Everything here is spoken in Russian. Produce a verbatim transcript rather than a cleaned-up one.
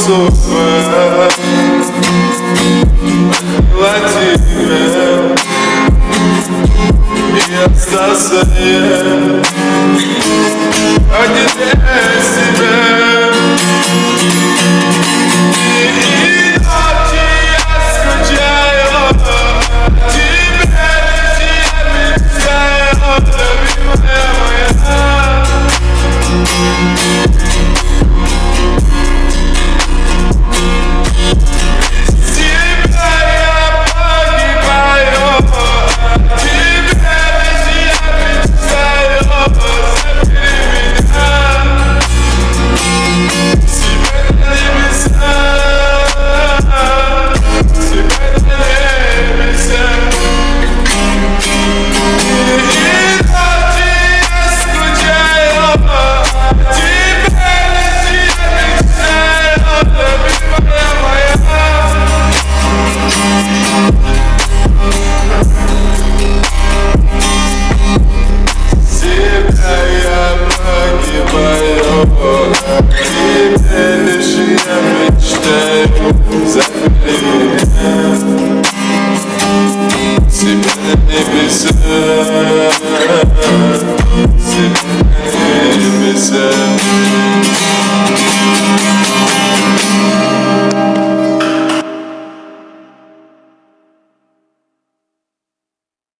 сухая, хотела тебя и остался я один без тебя. И ночи я скучаю, тебя я мечтаю, любимая моя. Тебе лишь я мечтаю, забери меня, себя на небеса, себя на небеса.